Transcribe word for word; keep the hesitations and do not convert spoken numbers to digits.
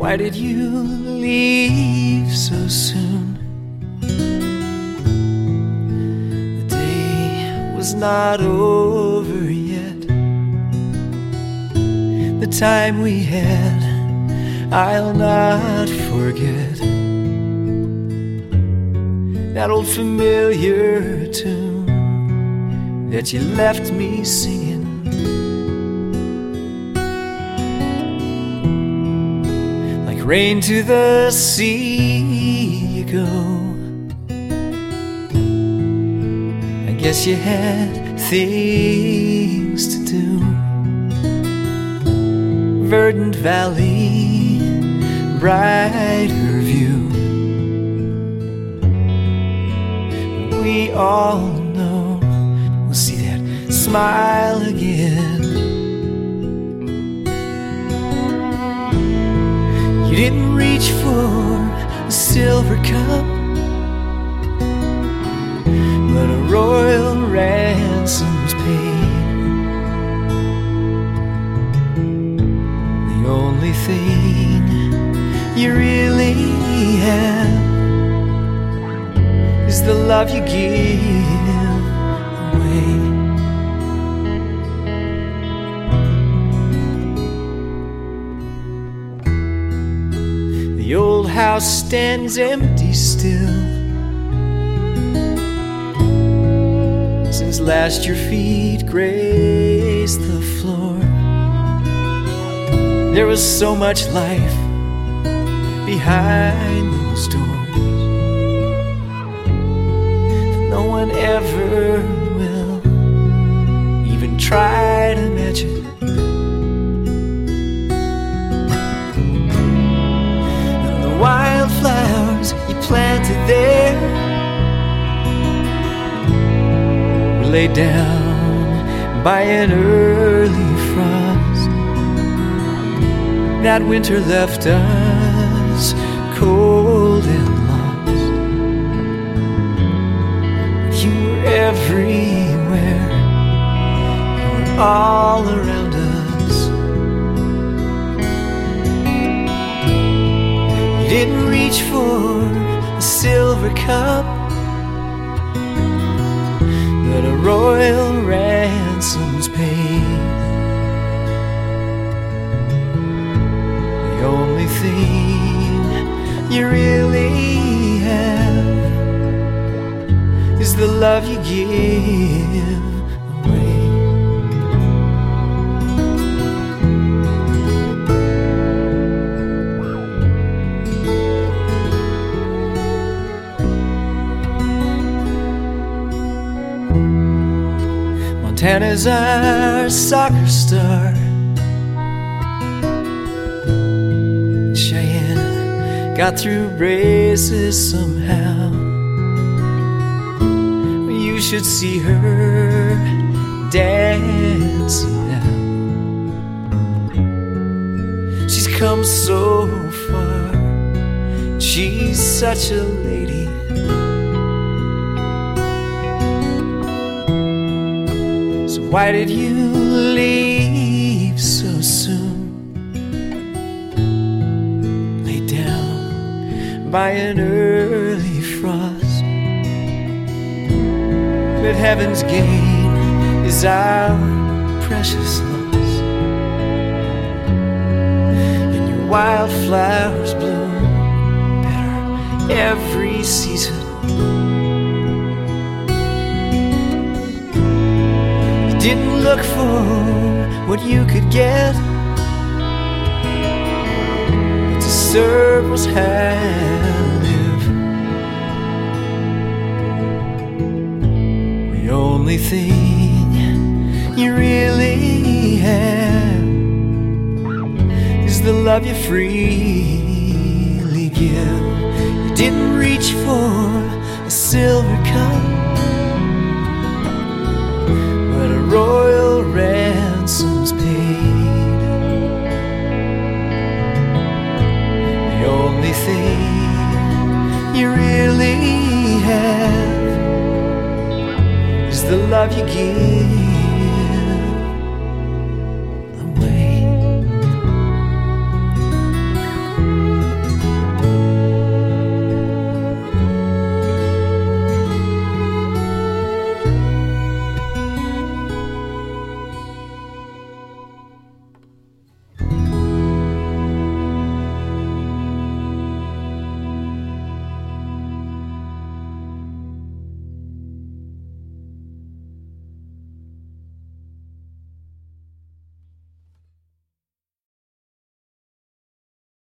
Why did you leave so soon? The day was not over yet. The time we had, I'll not forget. That old familiar tune that you left me singing. Like rain to the sea you go. I guess you had things to do. Verdant valley, brighter view. We all know we'll see that smile again. You didn't reach for a silver cup, but a royal ransom's paid. The only thing you really have is the love you give away. The old house stands empty still, since last your feet graced the floor. There was so much life behind those doors. No one ever will even try to match it. And the wildflowers you planted there were laid down by an early frost. That winter left us cold and everywhere, you were all around us. You didn't reach for a silver cup, but a royal ransom's paid. The only thing you really have is the love you give away. Montana's our soccer star. Cheyenne got through braces somehow. You should see her dancing now. She's come so far. She's such a lady. So why did you leave so soon? Laid down by an early frost. But heaven's gain is our precious loss. And your wildflowers bloom better every season. You didn't look for what you could get, but to serve was how. The only thing you really have is the love you freely give. You didn't reach for a silver cup, but a royal ransom's paid. The only thing you really have, the love you give